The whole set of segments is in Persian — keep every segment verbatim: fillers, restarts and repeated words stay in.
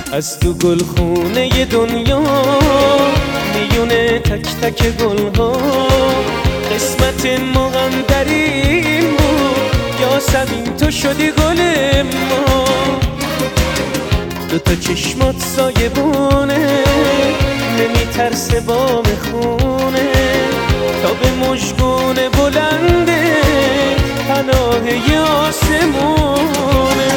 از تو گلخونه دنیا میونه تک تک گلها قسمت ما هم در این بود یاسمین تو شدی گل ما دو تا چشمات سایبونه نمیترسه بام خونه تا به مژگون بلنده پناه آسمونه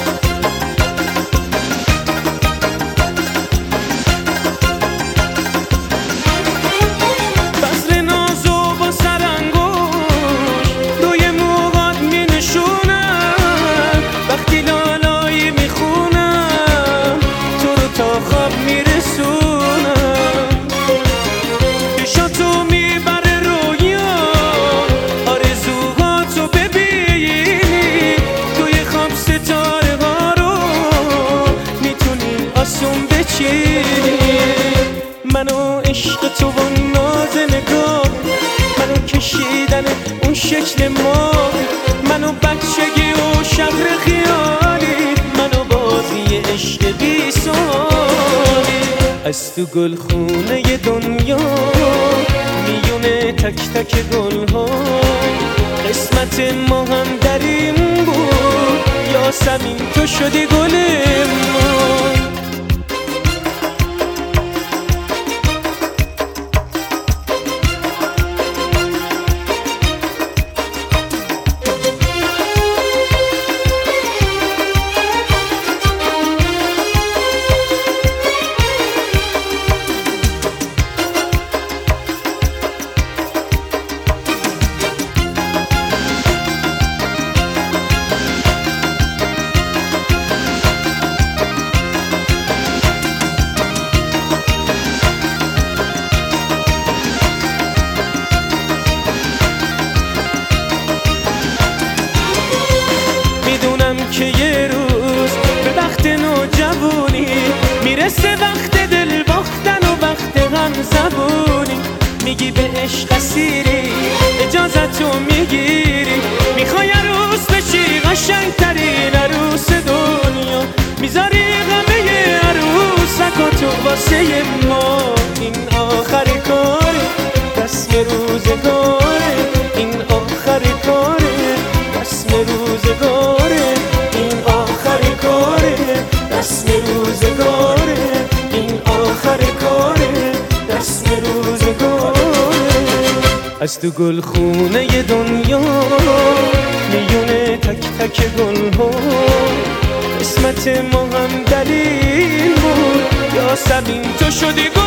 بذر نازو با سرانگوش روی موهات می نشونم وقتی لالایی می خونم تو رو تا خواب می رسونم چشاتو می بره رویا آرزوهاتو ببینی توی خواب ستاره ها رو میتونی آسون بچینی منو عشق تو و ناز نگاه منو کشیدن اون شکل ما منو بچگی و شهر خیالی منو بازی عشق بی سالی از تو گلخونه دنیا میونه تک تک گلها قسمت ما هم در این بود یاسمین تو شدی گل ما که یه روز به وقت نوجوانی میرسه وقت دل باختن و وقت غم زبونی میگی به عشق اسیری اجازتو میگیری میخوای عروس بشی قشنگترین عروس دنیا میذاری غمه عروسکاتو واسه ما این آخر کاره رسم روزگاره این آخر کاره رسم روزگاره رسم روزگاره این آخر کاره رسم روزگاره از تو گلخونه دنیا میونه تک تک گلها قسمت ما هم در این بود یاسمین تو شدی گل